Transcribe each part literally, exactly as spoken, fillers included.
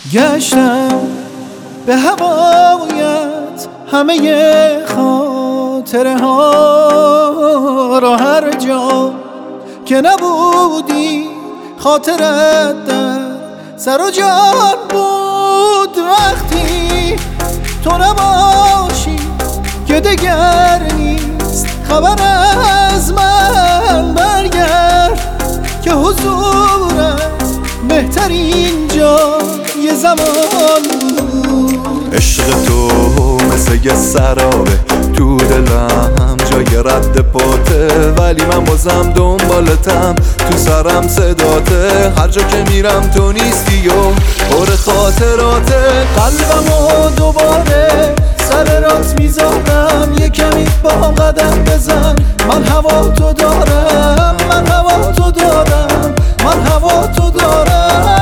گشتم به هوایت همه خاطره ها را، هر جا که نبودی خاطرت در سر و جان بود. وقتی تو نباشی که دگر نیست خبر از من، برگرد که حضورت بهترین جای زمان بود. عشق تو مثل یه سرابه تو دلم جای رد پاته، ولی من بازم دنبالتم، تو سرم صداته، هر جا که میرم تو نیستی و پر خاطراته. قلبمو دوباره سر راست میذارم، یه کمی با هم قدم بزن. من هوا تو دارم، من هوا تو دارم، من هوا تو دارم.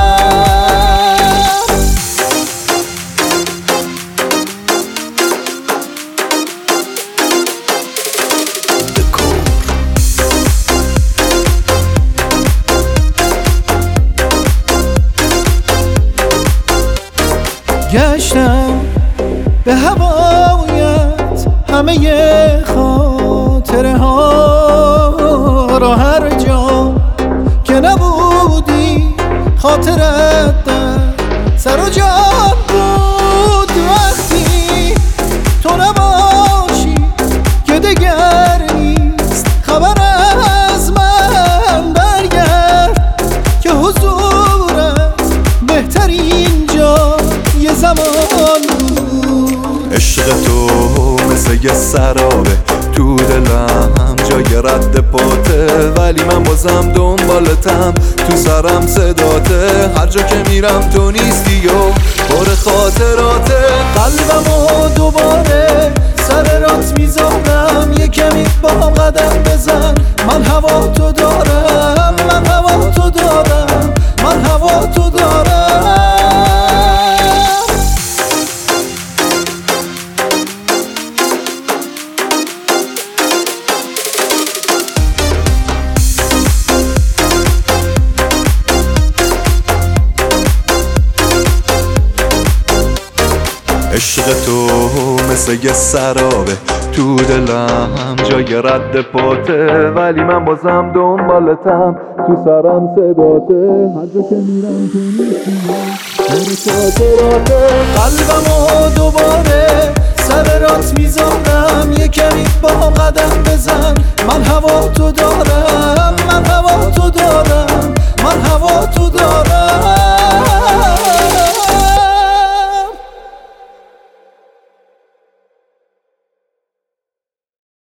گشتم به هوایت همه خاطره ها را، هر جا که نبودی خاطرت در سر و جان بود. وقتی تو نباشی که دگر نیست خبر از من، برگرد که حضورت بهترین جای زمان بود. عشق تو مثل یه سرابه تو دلم جای رد پاته، ولی من بازم دنبالتم، تو سرم صداته، هر جا که میرم تو نیستی و پر خاطراته. قلبمو دوباره سر راست میذارم، یه کمی با هم قدم بزن. من هوا تو دارم، من هوا تو دارم، من هوا تو دارم. عشق تو مثل یه سرابه تو دلم جای رد پاته، ولی من بازم دنبالتم، تو سرم صداته، هر جا که میرم تو نیستی خاطراته. قلبمو دوباره سر راست میذارم، یه کمی با هم قدم بزن. من هوا تو دارم، من هوا تو دارم، من هوا